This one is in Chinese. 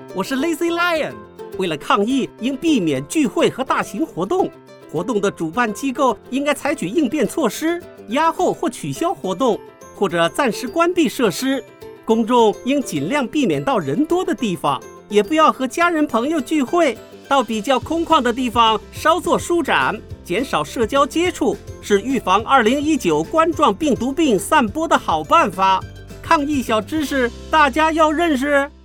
我是 Lazy Lion。为了抗疫，应避免聚会和大型活动。活动的主办机构应该采取应变措施，压后或取消活动，或者暂时关闭设施。公众应尽量避免到人多的地方，也不要和家人朋友聚会。到比较空旷的地方稍作舒展，减少社交接触，是预防2019冠状病毒病散播的好办法。抗疫小知识，大家要认识。